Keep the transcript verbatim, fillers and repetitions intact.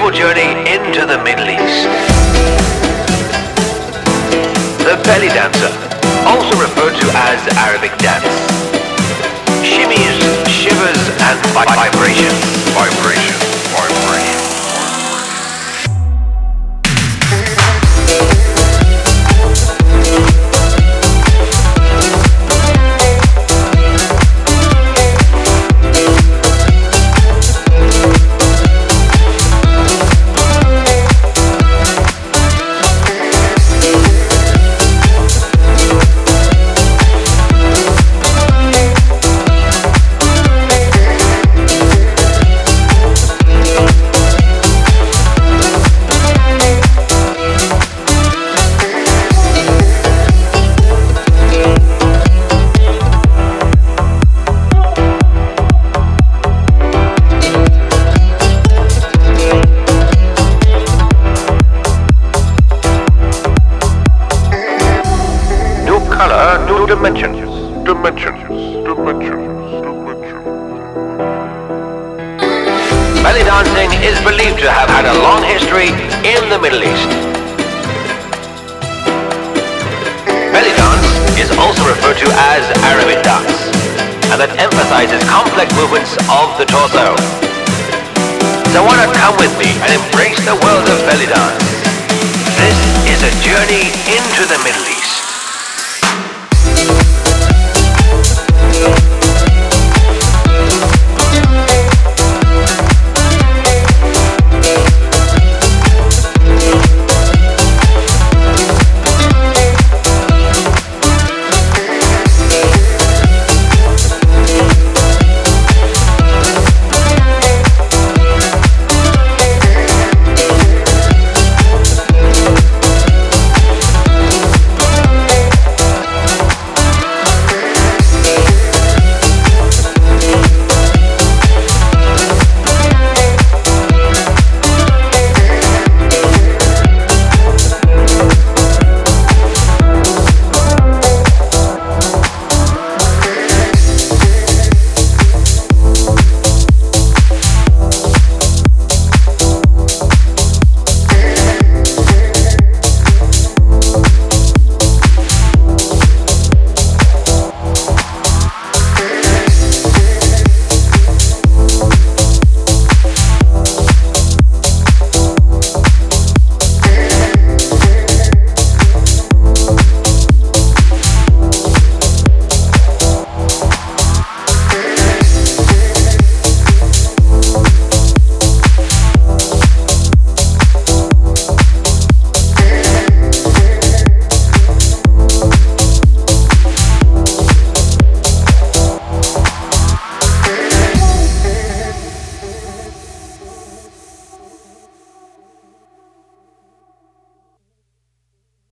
spiritual journey into the Middle East. The belly dancer, also referred to as Arabic dance. Shimmies, shivers, and vi- vibration. Vibration. Vibration. Color, new dimensions, dimensions, dimensions, dimensions. Belly dancing is believed to have had a long history in the Middle East. Belly dance is also referred to as Arabic dance, and it emphasizes complex movements of the torso. So why not come with me and embrace the world of belly dance? This is a journey into the Middle East.